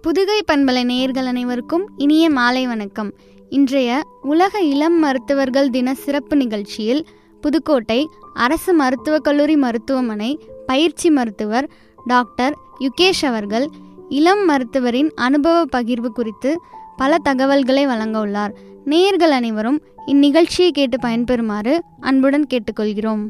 புதுகை பண்பலை நேயர்கள் அனைவருக்கும் இனிய மாலை வணக்கம். இன்றைய உலக இளம் மருத்துவர்கள் தின சிறப்பு நிகழ்ச்சியில் புதுக்கோட்டை அரசு மருத்துவக் கல்லூரி மருத்துவமனை பயிற்சி மருத்துவர் டாக்டர் யுகேஷ் அவர்கள் இளம் மருத்துவரின் அனுபவ பகிர்வு குறித்து பல தகவல்களை வழங்க உள்ளார். நேயர்கள் அனைவரும் இந்நிகழ்ச்சியை கேட்டு பயன்பெறுமாறு அன்புடன் கேட்டுக்கொள்கிறோம்.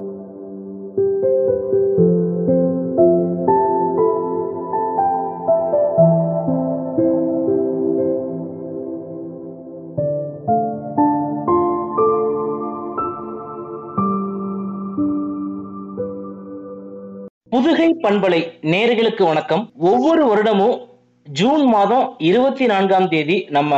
புதுகை பண்பலை நேயர்களுக்கு வணக்கம். ஒவ்வொரு வருடமும் ஜூன் மாதம் 24ஆம் தேதி நம்ம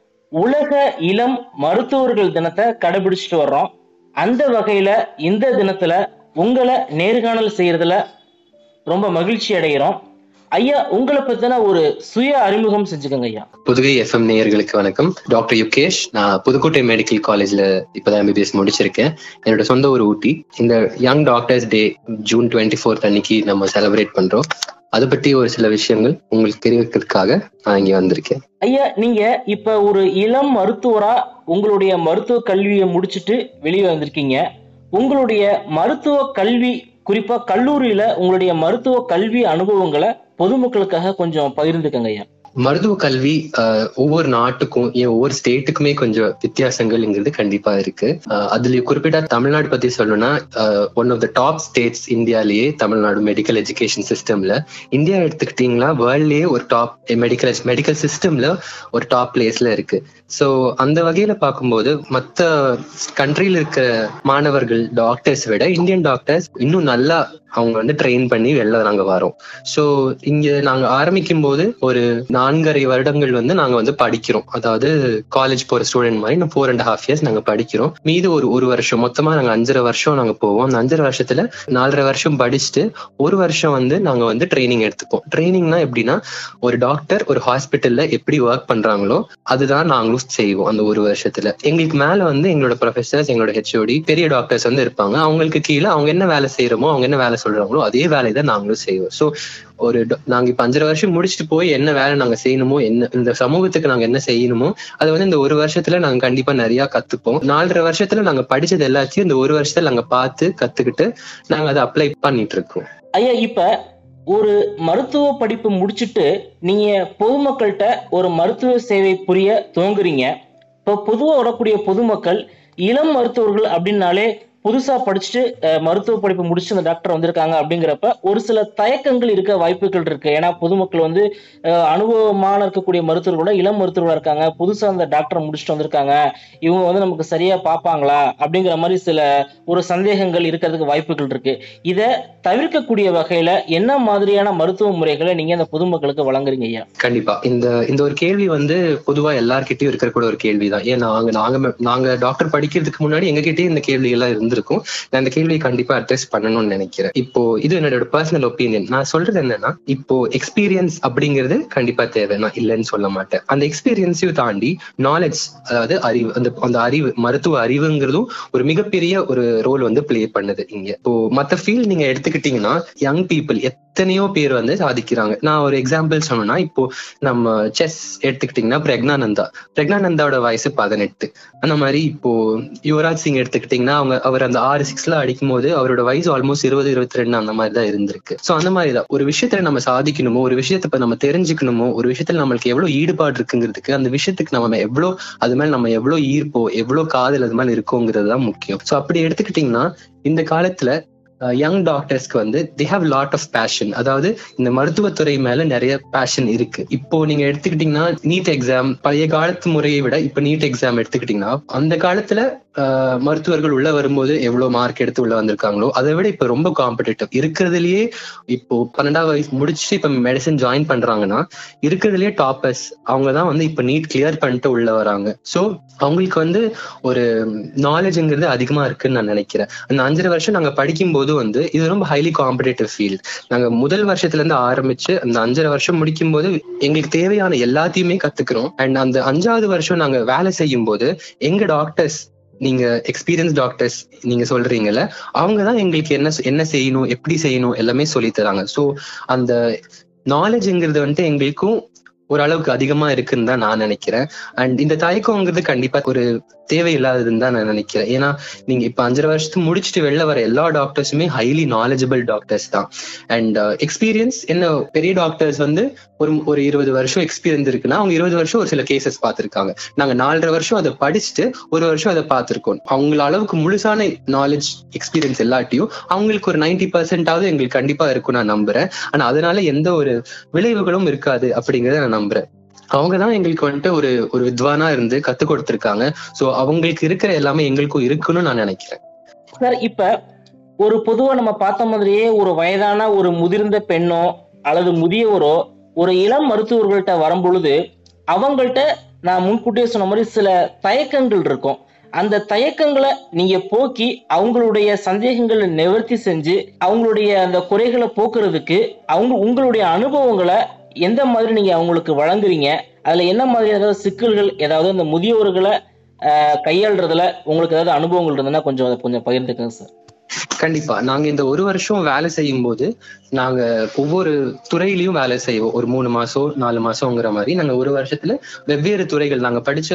உலக இளம் மருத்துவர்கள் தினத்தை கடைபிடிச்சிட்டு வர்றோம். அந்த வகையில இந்த தினத்துல உங்களை நேர்காணல் செய்யறதுல ரொம்ப மகிழ்ச்சி அடைகிறோம். ஐயா, உங்களை பத்தின ஒரு சுய அறிமுகம் செஞ்சுக்கோங்க ஐயா. புதுகை எஃப்எம் நேயர்களுக்கு வணக்கம். டாக்டர் யுகேஷ். நான் புதுக்கோட்டை மெடிக்கல் காலேஜ்ல இப்பதான் MBBS முடிச்சிருக்கேன். என்னோட சொந்த ஊர் ஊட்டி. இந்த யங் டாக்டர்ஸ் டே ஜூன் 24 அன்னைக்கு நம்ம செலிப்ரேட் பண்றோம். அதை பற்றி ஒரு சில விஷயங்கள் உங்களுக்கு தெரிவிக்கிறதுக்காக நான் இங்க வந்திருக்கேன். ஐயா, நீங்க இப்ப ஒரு இளம் மருத்துவரா உங்களுடைய மருத்துவ கல்வியை முடிச்சுட்டு வெளியே வந்திருக்கீங்க. உங்களுடைய மருத்துவ கல்வி, குறிப்பா கல்லூரியில உங்களுடைய மருத்துவ கல்வி அனுபவங்களை பொதுமக்களுக்காக கொஞ்சம் பகிர்ந்துக்கங்க ஐயா. மருத்துவ கல்வி ஒவ்வொரு நாட்டுக்கும் ஒவ்வொரு ஸ்டேட்டுக்குமே கொஞ்சம் வித்தியாசங்கள்ங்கிறது கண்டிப்பா இருக்கு. அதுல குறிப்பிட்ட தமிழ்நாடு பத்தி சொல்லணும்னா one of the top states இந்தியாலேயே தமிழ்நாடு மெடிக்கல் எஜுகேஷன் சிஸ்டம்ல. இந்தியா எடுத்துக்கிட்டீங்கன்னா வேர்ல்ட்லயே ஒரு டாப் மெடிக்கல் சிஸ்டம்ல ஒரு டாப் பிளேஸ்ல இருக்கு. ஸோ அந்த வகையில பார்க்கும்போது மற்ற கண்ட்ரியில இருக்கிற மாணவர்கள் டாக்டர்ஸ் விட இந்தியன் டாக்டர்ஸ் இன்னும் நல்லா அவங்க ட்ரெயின் பண்ணி வெளில நாங்க வரோம். ஸோ இங்க நாங்க ஆரம்பிக்கும் போது ஒரு 4.5 வருடங்கள் நாங்க படிக்கிறோம். அதாவது காலேஜ் போற ஸ்டூடெண்ட் மாதிரி 4.5 years நாங்க படிக்கிறோம். மீது ஒரு வருஷம் மொத்தமா நாங்க 5.5 வருஷம் நாங்க போவோம். அந்த 5.5 வருஷத்துல 4.5 வருஷம் படிச்சுட்டு ஒரு வருஷம் நாங்க ட்ரைனிங் எடுத்துப்போம். ட்ரைனிங்னா எப்படின்னா, ஒரு டாக்டர் ஒரு ஹாஸ்பிட்டல்ல எப்படி ஒர்க் பண்றாங்களோ அதுதான் நாங்களும் செய்வோம். அந்த ஒரு வருஷத்துல எங்களுக்கு மேல எங்களோட ப்ரொஃபசர்ஸ், எங்களோட HOD, பெரிய டாக்டர்ஸ் இருப்பாங்க. அவங்களுக்கு கீழே அவங்க என்ன வேலை செய்யறோமோ, அவங்க என்ன வேலை சொல்றாங்களோ அதே வேலையை தான் நாங்களும் செய்வோம். ஸோ நாங்க இப்ப 5.5 வருஷம் முடிச்சுட்டு போய் என்ன வேலை நாங்க செய்யணுமோ, என்ன இந்த சமூகத்துக்கு நாங்க என்ன செய்யணுமோ அது இந்த ஒரு வருஷத்துல நாங்க கண்டிப்பா நிறைய கத்துப்போம். 4.5 வருஷத்துல நாங்க படிச்சது எல்லாத்தையும் இந்த ஒரு வருஷத்துல நாங்க பார்த்து கத்துக்கிட்டு நாங்க அதை அப்ளை பண்ணிட்டு இருக்கோம். ஐயா, இப்ப ஒரு மருத்துவ படிப்பு முடிச்சுட்டு நீங்க பொதுமக்கள்கிட்ட ஒரு மருத்துவ சேவை புரிய துவங்குறீங்க. இப்ப பொதுவா வரக்கூடிய பொதுமக்கள் இளம் மருத்துவர்கள் அப்படின்னாலே புதுசா படிச்சுட்டு மருத்துவ படிப்பு முடிச்சுட்டு அந்த டாக்டர் வந்திருக்காங்க அப்படிங்கிறப்ப ஒரு சில தயக்கங்கள் இருக்க வாய்ப்புகள் இருக்கு. ஏன்னா பொதுமக்கள் அனுபவமான இருக்கக்கூடிய மருத்துவர்களோட இளம் மருத்துவர்களா இருக்காங்க. புதுசா அந்த டாக்டர் முடிச்சுட்டு வந்திருக்காங்க, இவங்க நமக்கு சரியா பார்ப்பாங்களா அப்படிங்கிற மாதிரி சில ஒரு சந்தேகங்கள் இருக்கிறதுக்கு வாய்ப்புகள் இருக்கு. இதை தவிர்க்கக்கூடிய வகையில என்ன மாதிரியான மருத்துவ முறைகளை நீங்க அந்த பொதுமக்களுக்கு வழங்குறீங்க ஐயா? கண்டிப்பா இந்த ஒரு கேள்வி பொதுவா எல்லார்கிட்டயும் இருக்கிற கூட ஒரு கேள்விதான். ஏன் நாங்க டாக்டர் படிக்கிறதுக்கு முன்னாடி எங்க கிட்டே இந்த கேள்வி எல்லாம் இருந்திருக்கும். நான் இந்த கேள்வியை கண்டிப்பா அட்ரஸ் பண்ணணும்னு நினைக்கிறேன். இப்போ இது என்னோட பர்சனல் ஒப்பீனியன். நான் சொல்றது என்னன்னா, இப்போ எக்ஸ்பீரியன்ஸ் அப்படிங்கிறது கண்டிப்பா தேவை, நான் இல்லைன்னு சொல்ல மாட்டேன். அந்த எக்ஸ்பீரியன்ஸையும் தாண்டி நாலேஜ், அதாவது அறிவு, அந்த அறிவு, மருத்துவ அறிவுங்கிறதும் ஒரு மிகப்பெரிய ஒரு ரோல் பிளே பண்ணுது இங்க. இப்போ மத்த ஃபீல்ட் நீங்க எடுத்துக்கிட்டீங்கன்னா யங் பீப்புள் எத்தனையோ பேர் சாதிக்கிறாங்க. நான் ஒரு எக்ஸாம்பிள் சொன்னேன்னா, இப்போ நம்ம செஸ் எடுத்துக்கிட்டீங்கன்னா பிரக்னானந்தாவோட வயசு 18. அந்த மாதிரி இப்போ யுவராஜ் சிங் எடுத்துக்கிட்டீங்கன்னா அவர் அந்த 6-6 அடிக்கும் போது அவரோட வயசு ஆல்மோஸ்ட் 20-22 அந்த மாதிரி தான் இருந்திருக்கு. சோ அந்த மாதிரிதான் ஒரு விஷயத்துல நம்ம சாதிக்கணுமோ, ஒரு விஷயத்த நம்ம தெரிஞ்சுக்கணுமோ, ஒரு விஷயத்துல நம்மளுக்கு எவ்வளவு ஈடுபாடு இருக்குங்கிறதுக்கு, அந்த விஷயத்துக்கு நம்ம அது மேல நம்ம எவ்வளவு ஈர்ப்போ, எவ்வளவு காதல் அது மேல இருக்கோங்கிறது தான் முக்கியம். சோ அப்படி எடுத்துக்கிட்டீங்கன்னா இந்த காலத்துல யங் டாக்டர்ஸ்க்கு they have lot of passion. அதாவது இந்த மருத்துவத்துறை மேல நிறைய பேஷன் இருக்கு. இப்போ நீங்க எடுத்துக்கிட்டீங்கன்னா நீட் எக்ஸாம், பழைய காலத்து முறையை விட இப்ப நீட் எக்ஸாம் எடுத்துக்கிட்டீங்கன்னா அந்த காலத்துல மருத்துவர்கள் உள்ள வரும்போது எவ்வளவு மார்க் எடுத்து உள்ள வந்திருக்காங்களோ அதை விட இப்ப ரொம்ப காம்படிட்டிவ். இருக்கிறதுலயே இப்போ 12ஆம் வயசு முடிச்சுட்டு இப்ப மெடிசன் ஜாயின் பண்றாங்கன்னா இருக்கிறதுலயே டாப்பர்ஸ் அவங்கதான் இப்ப நீட் கிளியர் பண்ணிட்டு உள்ள வராங்க. சோ அவங்களுக்கு ஒரு நாலேஜ்ங்கிறது அதிகமா இருக்குன்னு நான் நினைக்கிறேன். அந்த 5.5 வருஷம் நாங்க படிக்கும் போது இது ரொம்ப ஹைலி காம்படிட்டிவ் ஃபீல்ட். நாங்க முதல் வருஷத்துல இருந்து ஆரம்பிச்சு அந்த 5.5 வருஷம் முடிக்கும் போது எங்களுக்கு தேவையான எல்லாத்தையுமே கத்துக்கிறோம். அண்ட் அந்த 5வது வருஷம் நாங்க வேலை செய்யும் போது எங்க டாக்டர்ஸ், நீங்க எக்ஸ்பீரியன்ஸ் டாக்டர்ஸ் நீங்க சொல்றீங்கல்ல, அவங்கதான் எங்களுக்கு என்ன செய்யணும், எப்படி செய்யணும் எல்லாமே சொல்லி தராங்க. ஸோ அந்த நாலேஜ்ங்கிறது எங்களுக்கும் ஓரளவுக்கு அதிகமா இருக்குன்னு தான் நான் நினைக்கிறேன். அண்ட் இந்த தயக்கம்ங்கிறது கண்டிப்பா ஒரு தேவையில்லாததுன்னு தான் நான் நினைக்கிறேன். ஏன்னா நீங்க இப்ப 5 வருஷத்துக்கு முடிச்சுட்டு வெளில வர எல்லா டாக்டர்ஸுமே ஹைலி நாலேஜபிள் டாக்டர்ஸ் தான். அண்ட் எக்ஸ்பீரியன்ஸ் என்ன, பெரிய டாக்டர்ஸ் வந்து ஒரு 20 வருஷம் எக்ஸ்பீரியன்ஸ் இருக்குன்னா அவங்க 20 வருஷம் ஒரு சில கேசஸ் பார்த்திருக்காங்க. நாங்க 4.5 வருஷம் அதை படிச்சுட்டு 1 வருஷம் அதை பார்த்திருக்கோம். அவங்கள அளவுக்கு முழுசான நாலேஜ் எக்ஸ்பீரியன்ஸ் எல்லாத்தையும் அவங்களுக்கு ஒரு 90% எங்களுக்கு கண்டிப்பா இருக்கும் நான் நம்புறேன். ஆனா அதனால எந்த ஒரு விளைவுகளும் இருக்காது அப்படிங்கறத நான் நம்புறேன். அவங்கதான் எங்களுக்கு வந்துட்டு ஒரு வித்வானா இருந்து கத்து கொடுத்திருக்காங்க. சோ அவங்களுக்கு இருக்கிற எல்லாமே எங்களுக்கும் இருக்குன்னு நான் நினைக்கிறேன். சார், இப்ப ஒரு பொதுவா நம்ம பார்த்த மாதிரியே ஒரு வயதான ஒரு முதிர்ந்த பெண்ணோ அல்லது முதியவரோ ஒரு இளம் மருத்துவர்கள்ட்ட வரும்பொழுது அவங்கள்ட்ட நான் முன்கூட்டியே சொன்ன மாதிரி சில தயக்கங்கள் இருக்கும். அந்த தயக்கங்களை நீங்க போக்கி அவங்களுடைய சந்தேகங்களை நிவர்த்தி செஞ்சு அவங்களுடைய அந்த குறைகளை போக்குறதுக்கு உங்களுடைய அனுபவங்களை எந்த மாதிரி நீங்க அவங்களுக்கு வழங்குறீங்க? அதுல என்ன மாதிரி ஏதாவது சிக்கல்கள், ஏதாவது அந்த முதியோர்களை கையாளுறதுல உங்களுக்கு ஏதாவது அனுபவங்கள் இருந்ததுன்னா கொஞ்சம் பகிர்ந்துக்கங்க சார். கண்டிப்பா. நாங்க இந்த 1 வருஷம் வேலை செய்யும் போது நாங்க ஒவ்வொரு துறையிலயும் வேலை செய்வோம். ஒரு 3 மாசம் 4 மாசம்ங்கிற மாதிரி நாங்க 1 வருஷத்துல வெவ்வேறு துறைகள், நாங்க படிச்ச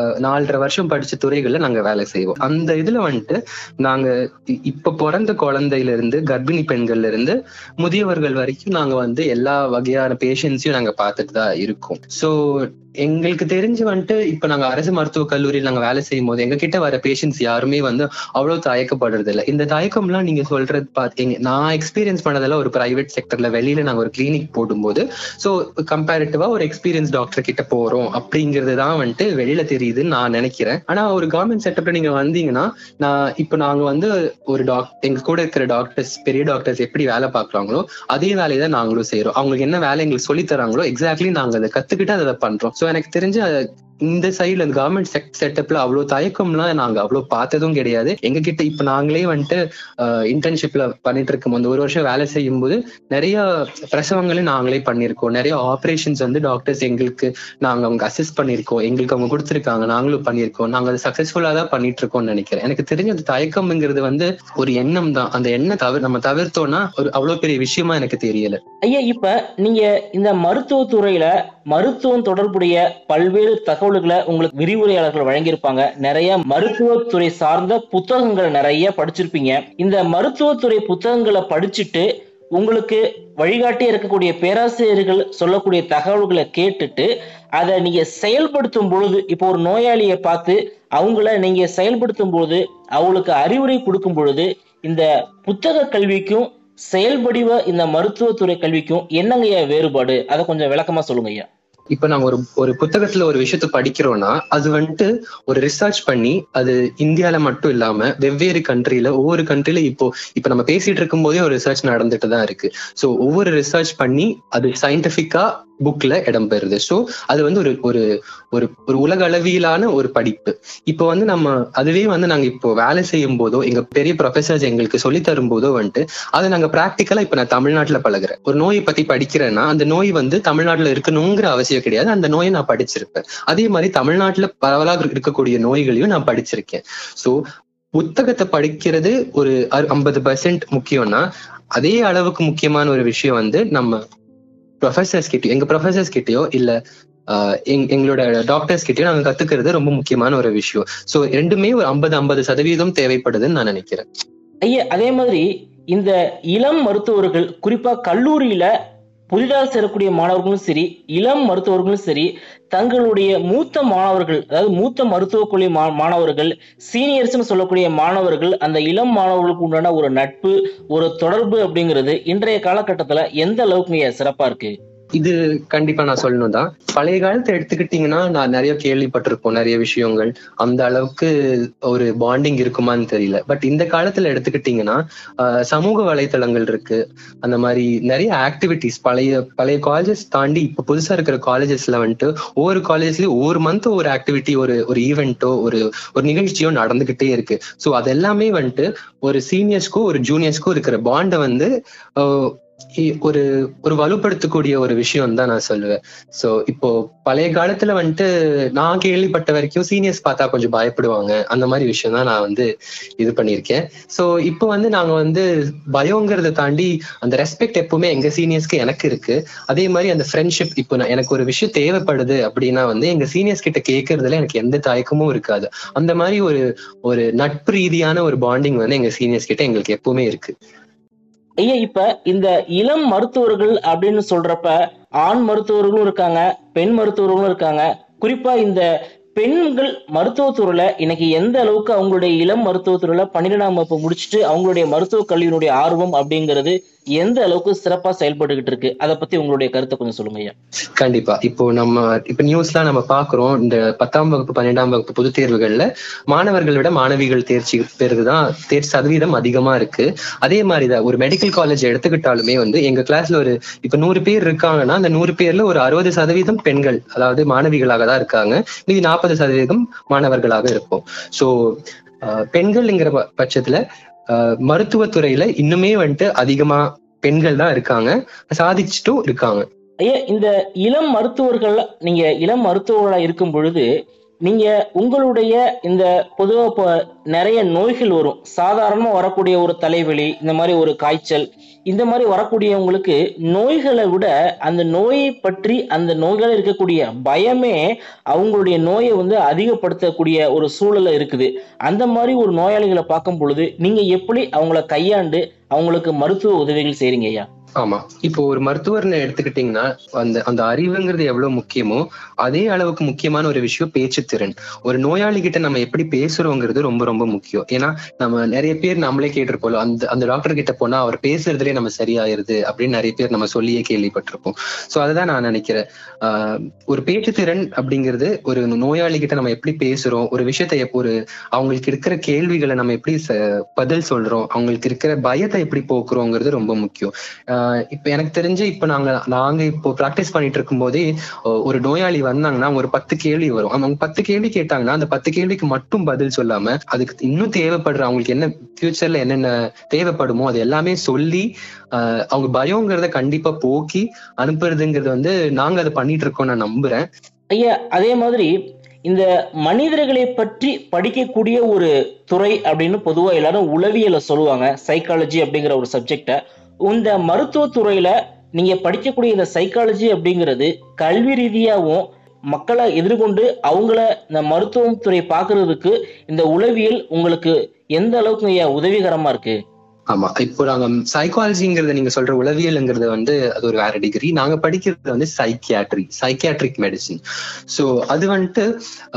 4.5 வருஷம் படிச்ச துறைகள்ல நாங்க வேலை செய்வோம். அந்த இதுல வந்துட்டு நாங்க இப்ப பிறந்த குழந்தையில இருந்து கர்ப்பிணி பெண்கள்ல இருந்து முதியவர்கள் வரைக்கும் நாங்க வந்து எல்லா வகையான பேஷண்ட்ஸையும் நாங்க பார்த்துட்டு தான் இருக்கோம். சோ எங்களுக்கு தெரிஞ்சு வந்துட்டு இப்ப நாங்க அரசு மருத்துவக் கல்லூரியில் நாங்க வேலை செய்யும் போது எங்க கிட்ட வர பேஷண்ட்ஸ் யாருமே வந்து அவ்வளவு தயக்கப்படுறது இல்லை. இந்த தயக்கம்லாம் நீங்க சொல்றது பாத்தீங்க, நான் எக்ஸ்பீரியன்ஸ் பண்ணதெல்லாம் ஒரு பிரைவேட் செக்டர்ல வெளியில நாங்க ஒரு கிளினிக் போடும்போது சோ கம்பேரிட்டிவா ஒரு எக்ஸ்பீரியன்ஸ் டாக்டர் கிட்ட போறோம் அப்படிங்கிறது தான் வந்துட்டு வெளியில தெரியுதுன்னு நான் நினைக்கிறேன். ஆனா ஒரு கவர்மெண்ட் செட்டப்ல நீங்க வந்தீங்கன்னா நாங்க வந்து ஒரு எங்க கூட இருக்கிற டாக்டர்ஸ், பெரிய டாக்டர்ஸ் எப்படி வேலை பார்க்கறாங்களோ அதே வேலையை தான் நாங்களும் செய்யறோம். அவங்களுக்கு என்ன வேலை எங்களுக்கு சொல்லி தராங்களோ எக்ஸாக்ட்லி நாங்க அதை கத்துக்கிட்டு அதை பண்றோம். எனக்கு தெரிஞ்சு இந்த சைட்ல கவர்மெண்ட் செட்டப்ல அவ்வளவு தயக்கம்லாம் நாங்க அவ்வளவு பார்த்ததும் கிடையாது. எங்க கிட்ட இப்ப நாங்களே வந்துட்டு இன்டர்ன்ஷிப்ல பண்ணிட்டு இருக்கும் போது 1 வருஷம் வேலை செய்யும் போது நிறைய பிரசவங்களையும் நாங்களே பண்ணிருக்கோம். நிறைய ஆபரேஷன்ஸ் வந்து டாக்டர்ஸ் எங்களுக்கு அவங்க அசிஸ்ட் பண்ணிருக்கோம், எங்களுக்கு அவங்க கொடுத்துருக்காங்க, நாங்களும் பண்ணிருக்கோம். நாங்க அதை சக்சஸ்ஃபுல்லா தான் பண்ணிட்டு இருக்கோம்னு நினைக்கிறேன். எனக்கு தெரிஞ்ச அந்த தயக்கம்ங்கிறது வந்து ஒரு எண்ணம் தான். அந்த எண்ணம் நம்ம தவிர்த்தோம்னா ஒரு அவ்வளவு பெரிய விஷயமா எனக்கு தெரியல. ஐயா, இப்ப நீங்க இந்த மருத்துவத்துறையில மருத்துவம் தொடர்புடைய பல்வேறு தகவல்களை உங்களுக்கு விரிவுரையாளர்கள் வழங்கியிருப்பாங்க. நிறைய மருத்துவத்துறை சார்ந்த புத்தகங்களை நிறைய படிச்சிருப்பீங்க. இந்த மருத்துவத்துறை புத்தகங்களை படிச்சுட்டு உங்களுக்கு வழிகாட்டி இருக்கக்கூடிய பேராசிரியர்கள் சொல்லக்கூடிய தகவல்களை கேட்டுட்டு அதை நீங்க செயல்படுத்தும் பொழுது, இப்போ ஒரு நோயாளியை பார்த்து அவங்கள நீங்க செயல்படுத்தும் பொழுது, அவங்களுக்கு அறிவுரை கொடுக்கும் பொழுது இந்த புத்தக கல்விக்கும் செயல்படிவ இந்த மருத்துவத்துறை கல்விக்கும் என்னங்கய்யா வேறுபாடு? அதை கொஞ்சம் விளக்கமா சொல்லுங்க ஐயா. இப்ப நாங்க ஒரு புத்தகத்துல ஒரு விஷயத்த படிக்கிறோம்னா அது வந்துட்டு ஒரு ரிசர்ச் பண்ணி அது இந்தியால மட்டும் இல்லாம வெவ்வேறு கண்ட்ரில, ஒவ்வொரு கண்ட்ரில இப்ப நம்ம பேசிட்டு இருக்கும் போதே ஒரு ரிசர்ச் நடந்துட்டு தான் இருக்கு. சோ ஒவ்வொரு ரிசர்ச் பண்ணி அது சயின்டிபிக்கா புக்ல இடம்பெறுது. சோ அது வந்து ஒரு ஒரு உலக அளவிலான ஒரு படிப்பு. இப்போ வந்து அதுவே வந்து நாங்க இப்போ வேலை செய்யும் போதோ எங்க பெரிய ப்ரொஃபசர்ஸ் எங்களுக்கு சொல்லி தரும் போதோ வந்துட்டு அதை நாங்க பிராக்டிக்கலா இப்ப நான் தமிழ்நாட்டுல பழகுறேன். ஒரு நோயை பத்தி படிக்கிறேன்னா அந்த நோய் வந்து தமிழ்நாட்டுல இருக்கணுங்கிற அவசியம் கிடையாது. அந்த நோயை நான் படிச்சிருப்பேன். அதே மாதிரி தமிழ்நாட்டுல பரவலாக இருக்கக்கூடிய நோய்களையும் நான் படிச்சிருக்கேன். சோ புத்தகத்தை படிக்கிறது ஒரு 50% முக்கியம்னா அதே அளவுக்கு முக்கியமான ஒரு விஷயம் வந்து நம்ம எங்க ப்ரொஃபசர்ஸ் கிட்டயோ இல்ல எங்களோட டாக்டர்ஸ் கிட்டயோ நாங்க கத்துக்கிறது ரொம்ப முக்கியமான ஒரு விஷயம். சோ ரெண்டுமே ஒரு 50% தேவைப்படுதுன்னு நான் நினைக்கிறேன். ஐயா, அதே மாதிரி இந்த இளம் மருத்துவர்கள் குறிப்பா கல்லூரியில புதிதாக சேரக்கூடிய மாணவர்களும் சரி, இளம் மருத்துவர்களும் சரி, தங்களுடைய மூத்த மாணவர்கள், அதாவது மூத்த மருத்துவக் கல்லூரி மாணவர்கள், சீனியர்ஸ்னு சொல்லக்கூடிய மாணவர்கள், அந்த இளம் மாணவர்களுக்கு உண்டான ஒரு நட்பு, ஒரு தொடர்பு அப்படிங்கிறது இன்றைய காலகட்டத்துல எந்த அளவுக்கு சிறப்பா இருக்கு? இது கண்டிப்பா நான் சொல்லணும் தான். பழைய காலத்தை எடுத்துக்கிட்டீங்கன்னா நான் நிறைய கேள்விப்பட்டிருப்போம், நிறைய விஷயங்கள் அந்த அளவுக்கு ஒரு பாண்டிங் இருக்குமான்னு தெரியல. பட் இந்த காலத்துல எடுத்துக்கிட்டீங்கன்னா சமூக வலைத்தளங்கள் இருக்கு, அந்த மாதிரி நிறைய ஆக்டிவிட்டிஸ் பழைய காலேஜஸ் தாண்டி இப்ப புதுசா இருக்கிற காலேஜஸ்ல வந்துட்டு ஒவ்வொரு காலேஜ்லயும் ஒவ்வொரு மந்த் ஒரு ஆக்டிவிட்டி, ஒரு ஈவெண்ட்டோ ஒரு நிகழ்ச்சியோ நடந்துகிட்டே இருக்கு. ஸோ அது எல்லாமே வந்துட்டு ஒரு சீனியர்ஸ்க்கும் ஒரு ஜூனியர்ஸ்க்கும் இருக்கிற பாண்டை வந்து ஒரு ஒரு வலுப்படுத்தக்கூடிய ஒரு விஷயம் தான் நான் சொல்லுவேன். சோ இப்போ பழைய காலத்துல வந்துட்டு நான் கேள்விப்பட்ட வரைக்கும் சீனியர்ஸ் பார்த்தா கொஞ்சம் பயப்படுவாங்க, அந்த மாதிரி விஷயம் தான் நான் இது பண்ணியிருக்கேன். சோ இப்போ நாங்க பயங்கிறத தாண்டி அந்த ரெஸ்பெக்ட் எப்பவுமே எங்க சீனியர்ஸ்க்கு எனக்கு இருக்கு. அதே மாதிரி அந்த ஃப்ரெண்ட்ஷிப், இப்போ எனக்கு ஒரு விஷயம் தேவைப்படுது அப்படின்னா எங்க சீனியர்ஸ் கிட்ட கேட்கறதுல எனக்கு எந்த தயக்கமும் இருக்காது. அந்த மாதிரி ஒரு நட்பு ரீதியான ஒரு பாண்டிங் எங்க சீனியர்ஸ் கிட்ட எங்களுக்கு எப்பவுமே இருக்கு. ஐயா, இப்ப இந்த இளம் மருத்துவர்கள் அப்படின்னு சொல்றப்ப ஆண் மருத்துவர்களும் இருக்காங்க, பெண் மருத்துவர்களும் இருக்காங்க. குறிப்பா இந்த பெண்கள் மருத்துவத்துறையில இன்னைக்கு எந்த அளவுக்கு அவங்களுடைய இளம் மருத்துவத்துறையில 12ஆம் வகுப்பு முடிச்சுட்டு அவங்களுடைய மருத்துவக் கல்வியினுடைய ஆர்வம் அப்படிங்கிறது எந்த அளவுக்கு சிறப்பா செயல்பட்டுக்கிட்டு இருக்கு, அதை பத்தி உங்களுடைய கருத்தை கொஞ்சம் சொல்லுங்க ஐயா. கண்டிப்பா. இப்போ நியூஸ்லாம் நம்ம பாக்குறோம், இந்த 10ஆம் வகுப்பு 12ஆம் வகுப்பு பொதுத் தேர்வுகள்ல மாணவர்களை விட மாணவிகள் தேர்ச்சி சதவீதம் அதிகமா இருக்கு. அதே மாதிரிதான் ஒரு மெடிக்கல் காலேஜ் எடுத்துக்கிட்டாலுமே எங்க கிளாஸ்ல இப்ப 100 பேர் இருக்காங்கன்னா அந்த 100 பேர்ல ஒரு 60% பெண்கள், அதாவது மாணவிகளாக தான் இருக்காங்க. மீதி 40% மாணவர்களாக இருப்போம். சோ பெண்கள்ங்கிற பட்சத்துல மருத்துவத்துறையில இன்னுமே அதிகமா பெண்கள் தான் இருக்காங்க, சாதிச்சுட்டும் இருக்காங்க. ஐயா, இந்த இளம் மருத்துவர்கள், நீங்க இளம் மருத்துவர்களா இருக்கும் பொழுது நீங்க உங்களுடைய இந்த பொதுவா நிறைய நோய்கள் வரும், சாதாரணமா வரக்கூடிய ஒரு தலைவலி, இந்த மாதிரி ஒரு காய்ச்சல், இந்த மாதிரி வரக்கூடியவங்களுக்கு நோய்களை விட அந்த நோயை பற்றி அந்த நோய்கள் இருக்கக்கூடிய பயமே அவங்களுடைய நோயை அதிகப்படுத்தக்கூடிய ஒரு சூழல்ல இருக்குது. அந்த மாதிரி ஒரு நோயாளிகளை பார்க்கும் பொழுது நீங்க எப்படி அவங்கள கையாண்டு அவங்களுக்கு மருத்துவ உதவிகள் செய்றீங்க ஐயா? ஆமா, இப்போ ஒரு மருத்துவர்னு எடுத்துக்கிட்டீங்கன்னா அந்த அறிவுங்கிறது எவ்வளவு முக்கியமோ அதே அளவுக்கு முக்கியமான ஒரு விஷயம் பேச்சுத்திறன். ஒரு நோயாளி கிட்ட நம்ம எப்படி பேசுறோங்கிறது ரொம்ப ரொம்ப முக்கியம். ஏன்னா நம்ம நிறைய பேர் நம்மளே கேட்டிருப்போம், அந்த டாக்டர் கிட்ட போனா அவர் பேசுறதுலயே நம்ம சரியாயிருது அப்படின்னு நிறைய பேர் நம்ம சொல்லியே கேள்விப்பட்டிருப்போம். சோ அதுதான் நான் நினைக்கிறேன். ஒரு பேச்சுத்திறன் அப்படிங்கிறது, ஒரு நோயாளி கிட்ட நம்ம எப்படி பேசுறோம், ஒரு விஷயத்த அவங்களுக்கு இருக்கிற கேள்விகளை நம்ம எப்படி பதில் சொல்றோம், அவங்களுக்கு இருக்கிற பயத்தை எப்படி போக்குறோங்கிறது ரொம்ப முக்கியம். இப்ப எனக்கு தெரிஞ்சு இப்ப நாங்க இப்போ பிராக்டிஸ் பண்ணிட்டு இருக்கும் போதே ஒரு நோயாளி வந்தாங்கன்னா ஒரு 10 கேள்வி வரும். அவங்க 10 கேள்வி கேட்டாங்கன்னா அந்த 10 கேள்விக்கு மட்டும் பதில் சொல்லாம அதுக்கு இன்னும் தேவைப்படுற அவங்களுக்கு என்ன ஃபியூச்சர்ல என்னென்ன தேவைப்படுமோ அது எல்லாமே சொல்லி அவங்க பயங்கிறத கண்டிப்பா போக்கி அனுப்புறதுங்கிறது நாங்க அதை பண்ணிட்டு இருக்கோம் நான் நம்புறேன். ஐயா, அதே மாதிரி இந்த மனிதர்களை பற்றி படிக்கக்கூடிய ஒரு துறை அப்படின்னு பொதுவா எல்லாரும் உளவியலை சொல்லுவாங்க, சைக்காலஜி அப்படிங்கிற ஒரு சப்ஜெக்ட. இந்த மருத்துவத்துறையில நீங்க படிக்கக்கூடிய இந்த சைக்காலஜி அப்படிங்கிறது கல்வி ரீதியாகவும் மக்களை எதிர்கொண்டு அவங்கள இந்த மருத்துவம் துறை பாக்குறதுக்கு இந்த உளவியல் உங்களுக்கு எந்த அளவுக்கு ஐயா உதவிகரமா இருக்கு? ஆமா, இப்போ நாங்க சைக்காலஜிங்கிறத நீங்க சொல்ற உளவியல்ங்கிறது அது ஒரு வேற டிகிரி. நாங்க படிக்கிறது சைக்கியாட்ரிக் மெடிசின். சோ அது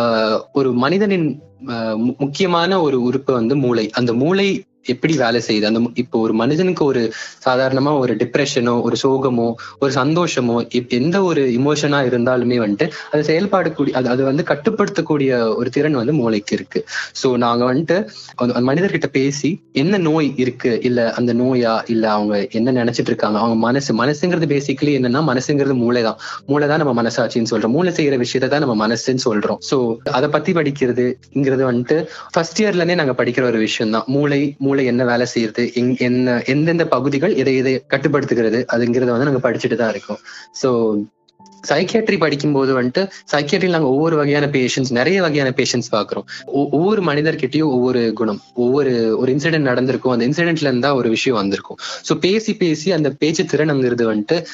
ஒரு மனிதனின் முக்கியமான ஒரு உறுப்பு மூளை. அந்த மூளை எப்படி வேலை செய்யுது, இப்போ ஒரு மனிதனுக்கு ஒரு சாதாரணமா ஒரு டிப்ரெஷனோ ஒரு சோகமோ ஒரு சந்தோஷமோ எந்த ஒரு இமோஷனா இருந்தாலுமே அது செயல்பாடக்கூடிய அது கட்டுப்படுத்தக்கூடிய ஒரு திறன் மூளைக்கு இருக்கு. சோ நாங்க மனிதர்கிட்ட பேசி என்ன நோய் இருக்கு, இல்ல அந்த நோயா, இல்ல அவங்க என்ன நினைச்சிட்டு இருக்காங்க, அவங்க மனசுங்கிறது பேசிக்கலி என்னன்னா, மனசுங்கிறது மூளைதான் நம்ம மனசாட்சின்னு சொல்றோம், மூளை செய்யற விஷயத்தை தான் நம்ம மனசுன்னு சொல்றோம். சோ அதை பத்தி படிக்கிறது ஃபர்ஸ்ட் இயர்ல இருந்தே நாங்க படிக்கிற ஒரு விஷயம் தான். மூளை என்ன வேலை செய்யுது, எந்தெந்த பகுதிகள் எதை கட்டுப்படுத்துகிறது அதுங்கிறத நாங்க படிச்சுட்டு தான் இருக்கோம். சோ சைக்கியாட்ரி படிக்கும்போது சைக்கியாட்ரியில் நாங்க ஒவ்வொரு வகையான பேஷண்ட்ஸ், நிறைய வகையான பேஷண்ட்ஸ் பாக்குறோம். ஒவ்வொரு மனிதர்கிட்டயும் ஒவ்வொரு குணம், ஒரு இன்சிடென்ட் நடந்திருக்கும், அந்த இன்சிடென்ட்ல இருந்தா ஒரு விஷயம் வந்திருக்கும். சோ பேசி அந்த பேச்சு திறனுங்கிறது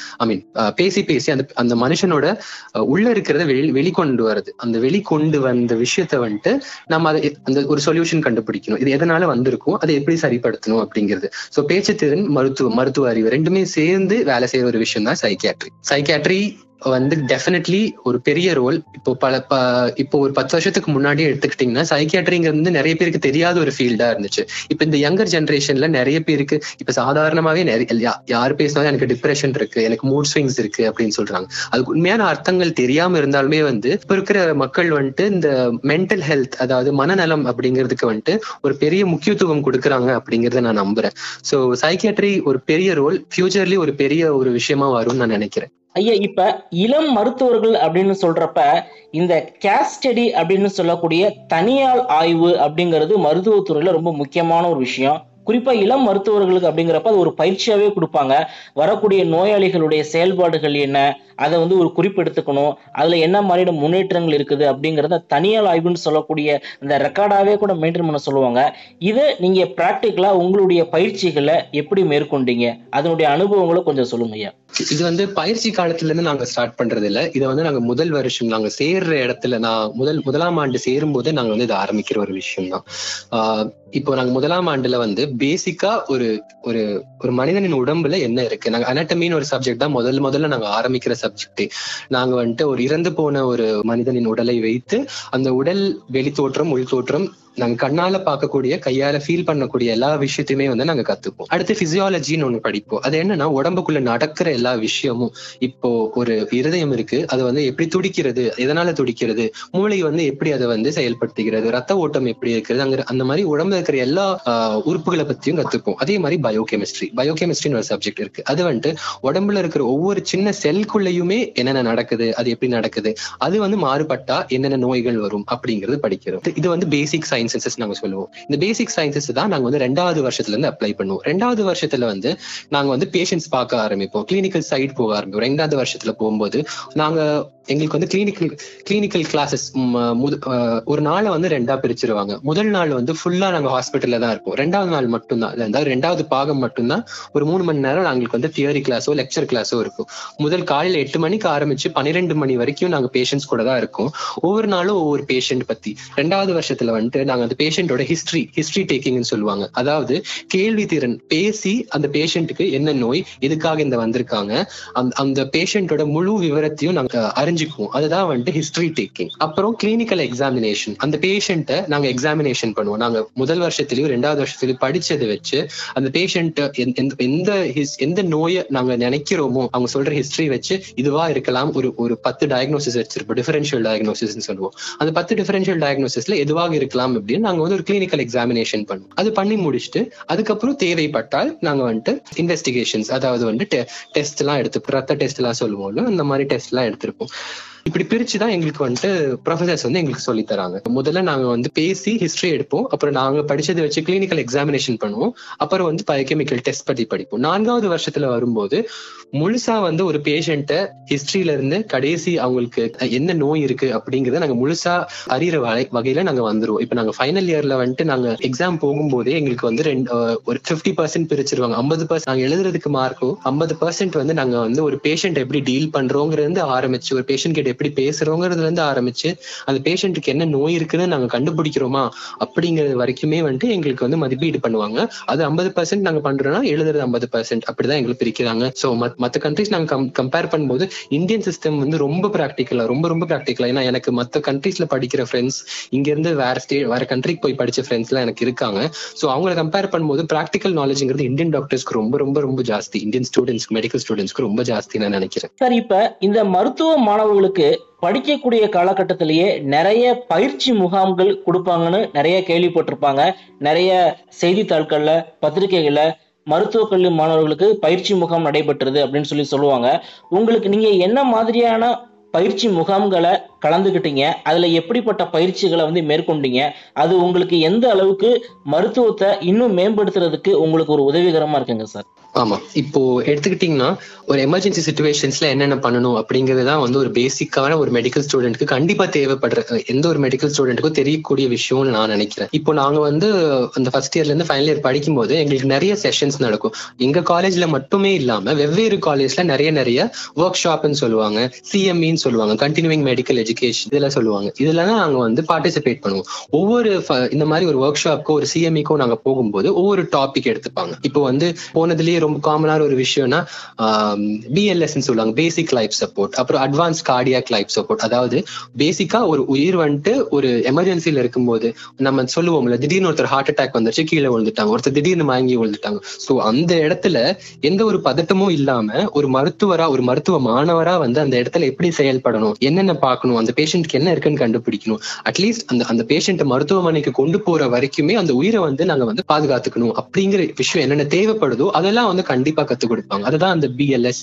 பேசி அந்த மனுஷனோட உள்ள இருக்கிறத வெளிக்கொண்டு வருது. அந்த வெளிக்கொண்டு வந்த விஷயத்த நம்ம அதை அந்த ஒரு சொல்யூஷன் கண்டுபிடிக்கணும், இது எதனால வந்திருக்கும், அதை எப்படி சரிப்படுத்தணும் அப்படிங்கிறது. சோ பேச்சு திறன் மருத்துவ அறிவு ரெண்டுமே சேர்ந்து வேலை செய்யற ஒரு விஷயம் தான் சைக்கியாட்ரி. டெஃபினெட்லி ஒரு பெரிய ரோல். இப்போ ஒரு 10 வருஷத்துக்கு முன்னாடி எடுத்துக்கிட்டீங்கன்னா சைக்கியாட்ரிங்கிறது நிறைய பேருக்கு தெரியாத ஒரு ஃபீல்டா இருந்துச்சு. இப்ப இந்த யங்கர் ஜெனரேஷன்ல நிறைய பேருக்கு இப்ப சாதாரணமாவே யாரு பேசினாலும் எனக்கு டிப்ரெஷன் இருக்கு, எனக்கு மூட் ஸ்விங்ஸ் இருக்கு அப்படின்னு சொல்றாங்க. அதுக்கு உண்மையான அர்த்தங்கள் தெரியாம இருந்தாலுமே இப்ப இருக்கிற மக்கள் இந்த மென்டல் ஹெல்த், அதாவது மனநலம் அப்படிங்கிறதுக்கு ஒரு பெரிய முக்கியத்துவம் கொடுக்குறாங்க அப்படிங்கறத நான் நம்புறேன். சோ சைக்கியாட்ரி ஒரு பெரிய ரோல், ஃபியூச்சர்லி ஒரு பெரிய ஒரு விஷயமா வரும்னு நான் நினைக்கிறேன். ஐயா, இப்ப இளம் மருத்துவர்கள் அப்படின்னு சொல்றப்ப இந்த கேஸ் ஸ்டடி அப்படின்னு சொல்லக்கூடிய தனியால் ஆய்வு அப்படிங்கிறது மருத்துவத்துறையில ரொம்ப முக்கியமான ஒரு விஷயம். குறிப்பா இளம் மருத்துவர்களுக்கு அப்படிங்கிறப்ப அது ஒரு பயிற்சியாவே கொடுப்பாங்க. வரக்கூடிய நோயாளிகளுடைய செயல்பாடுகள் என்ன, அதை வந்து ஒரு குறிப்பு எடுத்துக்கணும், அதுல என்ன மாதிரியான முன்னேற்றங்கள் இருக்குது அப்படிங்கறத தனியால் ஆய்வுன்னு சொல்லக்கூடிய இந்த ரெக்கார்டாவே கூட மெயின்டைன் பண்ண சொல்லுவாங்க. இதை நீங்க பிராக்டிக்கலா உங்களுடைய பயிற்சிகளை எப்படி மேற்கொண்டீங்க, அதனுடைய அனுபவங்களை கொஞ்சம் சொல்லுங்க ஐயா. இது வந்து பயிற்சி காலத்துல இருந்து நாங்க ஸ்டார்ட் பண்றது இல்ல. இதை வந்து நாங்க முதல் வருஷம் நாங்க சேர்ற இடத்துல, நான் முதலாம் ஆண்டு சேரும் போது நாங்க வந்து இதை ஆரம்பிக்கிற ஒரு விஷயம் தான். இப்போ நாங்க முதலாம் ஆண்டுல வந்து பேசிக்கா ஒரு ஒரு ஒரு மனிதனின் உடம்புல என்ன இருக்கு, நாங்க அனாட்டமின்னு ஒரு சப்ஜெக்ட் தான் முதல்ல நாங்க ஆரம்பிக்கிற சப்ஜெக்ட். நாங்க வந்துட்டு ஒரு இறந்து போன ஒரு மனிதனின் உடலை வைத்து அந்த உடல் வெளி தோற்றம் உள் தோற்றம் நாங்க கண்ணால பார்க்கக்கூடிய கையால ஃபீல் பண்ணக்கூடிய எல்லா விஷயத்தையுமே வந்து நாங்க கத்துப்போம். அடுத்து பிசியாலஜின்னு ஒண்ணு படிப்போம். அது என்னன்னா உடம்புக்குள்ள நடக்கிற எல்லா விஷயமும். இப்போ ஒரு இருதயம் இருக்கு, அது வந்து எப்படி துடிக்கிறது, எதனால துடிக்கிறது, மூளை வந்து எப்படி அதை வந்து செயல்படுத்துகிறது, ரத்த ஓட்டம் எப்படி இருக்குது, அங்க அந்த மாதிரி உடம்புல இருக்கிற எல்லா உறுப்புகளை பத்தியும் கத்துப்போம். அதே மாதிரி பயோகெமிஸ்ட்ரின்னு ஒரு சப்ஜெக்ட் இருக்கு. அது வந்துட்டு உடம்புல இருக்கிற ஒவ்வொரு சின்ன செல்குள்ளயுமே என்னென்ன நடக்குது, அது எப்படி நடக்குது, அது வந்து மாறுபட்டா என்னென்ன நோய்கள் வரும் அப்படிங்கிறது படிக்கிறோம். இது வந்து பேசிக் சயின்சஸ் நாங்க சொல்லுவோம். இந்த பேசிக் சயின்சஸ் தான் நாங்க வந்து 2வது வருஷத்துல இருந்து அப்ளை பண்ணுவோம். 2வது வருஷத்துல வந்து நாங்க வந்து பேஷண்ட்ஸ் பார்க்க ஆரம்பிப்போம், கிளினிக்கல் சைட் போக ஆரம்பிப்போம். 2வது வருஷத்துல போகும்போது நாங்க எங்களுக்கு வந்து கிளினிக்கல் கிளாஸஸ் ஒரு நாளை வந்து 2ஆ பிரிச்சிருவாங்க. முதல் நாள் வந்து ஃபுல்லா நாங்க ஹாஸ்பிட்டல்ல தான் இருப்போம். 2வது நாள் மட்டும்தான், அதாவது 2வது பாகம் மட்டும்தான் ஒரு 3 மணி நேரம் நாங்களுக்கு வந்து தியரி கிளாஸோ லெக்சர் கிளாஸோ இருக்கும். முதல் காலையில 8 மணிக்கு ஆரம்பிச்சு 12 மணி வரைக்கும் நாங்க பேஷண்ட்ஸ் கூட தான் இருக்கோம். ஒவ்வொரு நாளும் ஒவ்வொரு பேஷண்ட் பத்தி. 2வது வருஷத்துல வந்துட்டு நாங்க அந்த பேஷண்டோட ஹிஸ்டரி டேக்கிங்னு சொல்லுவாங்க. அதாவது கேள்வி திறன் பேசி அந்த பேஷண்ட்டுக்கு என்ன நோய், எதுக்காக இந்த வந்திருக்காங்க, அந்த பேஷண்டோட முழு விவரத்தையும் நாங்க அறிஞ்சுக்குவோம். அதுதான் வந்துட்டு ஹிஸ்டரி டேக்கிங். அப்புறம் கிளினிக்கல் எக்ஸாமினேஷன். அந்த பேஷண்ட்டை நாங்க எக்ஸாமினேஷன் பண்ணுவோம். நாங்க முதல் வருஷத்துலயும் 2வது வருஷத்துலயும் படிச்சதை வச்சு அந்த பேஷண்ட் எந்த நோயை நாங்க நினைக்கிறோமோ அவங்க சொல்ற ஹிஸ்டரி வச்சு இதுவா இருக்கலாம், ஒரு 10 டயக்னோசிஸ் வச்சிருப்போம். டிஃபரன்ஷியல் டயக்னோசிஸ் சொல்லுவோம். அந்த 10 டிஃபரன்ஷியல் டயக்னோசிஸ்ல எதுவாக இருக்கலாம் அப்படின்னு நாங்க வந்து ஒரு கிளினிக்கல் எக்ஸாமினேஷன் பண்ணுவோம். அது பண்ணி முடிச்சுட்டு அதுக்கப்புறம் தேவைப்பட்டால் நாங்க வந்துட்டு இன்வெஸ்டிகேஷன்ஸ், அதாவது வந்துட்டு டெஸ்ட் எல்லாம் எடுத்து ரத்த டெஸ்ட் எல்லாம் சொல்லுவோம்ல, அந்த மாதிரி டெஸ்ட் எல்லாம் எடுத்திருப்போம். இப்படி பிரிச்சுதான் எங்களுக்கு வந்துட்டு ப்ரொஃபசர்ஸ் வந்து எங்களுக்கு சொல்லி தராங்க. முதல்ல நாங்க வந்து பேசி ஹிஸ்டரி எடுப்போம், அப்புறம் நாங்க படிச்சதை வச்சு கிளினிக்கல் எக்ஸாமினேஷன் பண்ணுவோம், அப்புறம் வந்து பயோகெமிக்கல் டெஸ்ட் பத்தி படிப்போம். 4வது வருஷத்துல வரும்போது முழுசா வந்து ஒரு பேஷண்ட்டை ஹிஸ்டரியில இருந்து கடைசி அவங்களுக்கு என்ன நோய் இருக்கு அப்படிங்கறத நாங்க முழுசா அறிகிற வகையில நாங்க வந்துருவோம். இப்ப நாங்க ஃபைனல் இயர்ல வந்துட்டு நாங்க எக்ஸாம் போகும்போதே எங்களுக்கு வந்து ஒரு 50% பிரிச்சிருவாங்க. 50% நாங்க எழுதுறதுக்கு மார்க்கும் 50% வந்து நாங்க வந்து ஒரு பேஷண்ட் எப்படி டீல் பண்றோங்கிறது ஆரம்பிச்சு, ஒரு பேஷண்ட் கிட்ட எப்படி பேசுறோங்கிறதுல இருந்து ஆரம்பிச்சு அந்த பேஷண்ட்டுக்கு என்ன நோய் இருக்குன்னு நாங்க கண்டுபிடிக்கிறோமா அப்படிங்கிறது வரைக்குமே வந்துட்டு எங்களுக்கு வந்து மதிப்பீடு பண்ணுவாங்க. அது 50% நாங்க பண்றோம்னா எழுதுறது 50%, அப்படிதான் எங்களுக்கு பிரிக்கிறாங்க. சோ மத்த கண்ட்ரிஸ் நாங்க கம்பேர் பண்ணும்போது இந்தியன் சிஸ்டம் வந்து ரொம்ப பிராக்டிக்கலா, ரொம்ப பிராக்டிக்கலா. ஏன்னா எனக்கு மத்த கண்ட்ரீஸ்ல படிக்கிற ஃப்ரெண்ட்ஸ், இங்க இருந்து வேற கண்ட்ரிக்கு போய் படிச்ச ஃப்ரெண்ட்ஸ் எல்லாம் எனக்கு இருக்காங்க. சோ அவங்களை கம்பேர் பண்ணும்போது பிராக்டிக்கல் நாலேஜ்ங்கிறது இந்தியன் டாக்டர்ஸ்க்கு ரொம்ப ஜாஸ்தி, இந்தியன் ஸ்டூடெண்ட்ஸ் மெடிக்கல் ஸ்டூடெண்ட்ஸ்க்கு ரொம்ப ஜாஸ்தி நான் நினைக்கிறேன். சார், இப்ப இந்த மருத்துவ மாணவர்களுக்கு படிக்கக்கூடிய காலகட்டத்திலேயே நிறைய பயிற்சி முகாம்கள் கொடுப்பாங்கன்னு நிறைய கேள்விப்பட்டிருப்பாங்க. நிறைய செய்தித்தாள்கள்ல, பத்திரிகைகள்ல மருத்துவக் கல்வி மாணவர்களுக்கு பயிற்சி முகாம் நடைபெற்றது அப்படின்னு சொல்லுவாங்க. உங்களுக்கு நீங்க என்ன மாதிரியான பயிற்சி முகாம்களை கலந்துக்கிட்டீங்க, அதுல எப்படிப்பட்ட பயிற்சிகளை வந்து மேற்கொண்டீங்க, அது உங்களுக்கு எந்த அளவுக்கு மருத்துவத்தை இன்னும் மேம்படுத்துறதுக்கு உங்களுக்கு ஒரு உதவிகரமா இருக்குங்க சார்? ஆமா, இப்போ எடுத்துக்கிட்டீங்கன்னா ஒரு எமர்ஜென்சி சிச்சுவேஷன்ஸ்ல என்னென்ன பண்ணணும் அப்படிங்கறதுதான் வந்து ஒரு பேசிக்கான ஒரு மெடிக்கல் ஸ்டூடெண்ட்க்கு கண்டிப்பா தேவைப்படுற, எந்த ஒரு மெடிக்கல் ஸ்டூடெண்ட்டுக்கும் தெரியக்கூடிய விஷயம்னு நான் நினைக்கிறேன். இப்போ நாங்க வந்து அந்த ஃபர்ஸ்ட் இயர்ல இருந்து ஃபைனல் இயர் படிக்கும் போது எங்களுக்கு நிறைய செஷன்ஸ் நடக்கும். எங்க காலேஜ்ல மட்டுமே இல்லாம வெவ்வேறு காலேஜ்ல நிறைய ஒர்க் ஷாப்னு சொல்லுவாங்க, சிஎம்இன்னு சொல்லுவாங்க, கண்டினியூவிங் மெடிக்கல் எஜுகேஷன் இதெல்லாம் சொல்லுவாங்க. இதுல நாங்க வந்து பார்ட்டிசிபேட் பண்ணுவோம். ஒவ்வொரு இந்த மாதிரி ஒரு ஒர்க் ஷாப்க்கோ ஒரு சிஎம்இக்கோ நாங்க போகும்போது ஒவ்வொரு டாபிக் எடுத்துப்பாங்க. இப்போ வந்து போனதுலயே ரொம்ப காமனான ஒரு விஷயம்னா BLS சொல்லுவாங்க, பேசிக் லைஃப் சப்போர்ட். அப்புறம் அட்வான்ஸ் கார்டியாக் லைஃப் சப்போர்ட். அதாவது பேசிக்கா ஒரு உயிர் வந்துட்டு ஒரு எமர்ஜென்சில இருக்கும்போது நம்ம சொல்லுவோம்ல, திடீர்னு ஒருத்தர் ஹார்ட் அட்டாக் வந்துருச்சு, கீழே விழுந்துட்டாங்க, ஒருத்தர் திடீர்னு வாங்கி விழுந்துட்டாங்க. சோ அந்த இடத்துல எந்த ஒரு பதட்டமும் இல்லாம ஒரு மருத்துவரா, ஒரு மருத்துவ மாணவரா வந்து அந்த இடத்துல எப்படி செயல்படணும், என்னென்ன பார்க்கணும் கண்டுபிடிக்கணும், அந்த பேஷண்ட்க்கு என்ன இருக்குன்னு கண்டுபிடிக்கணும், அட்லீஸ்ட் அந்த பேஷண்ட்டை மருத்துவமனைக்கு கொண்டு போற வரைக்குமே அந்த உயிரை நாங்க பாதுகாத்துக்கணும் அப்படிங்கிற விஷயம் என்னென்ன தேவைப்படுதோ அதெல்லாம் கண்டிப்பா கத்துக் கொடுப்பாங்க. அதுதான் அந்த BLS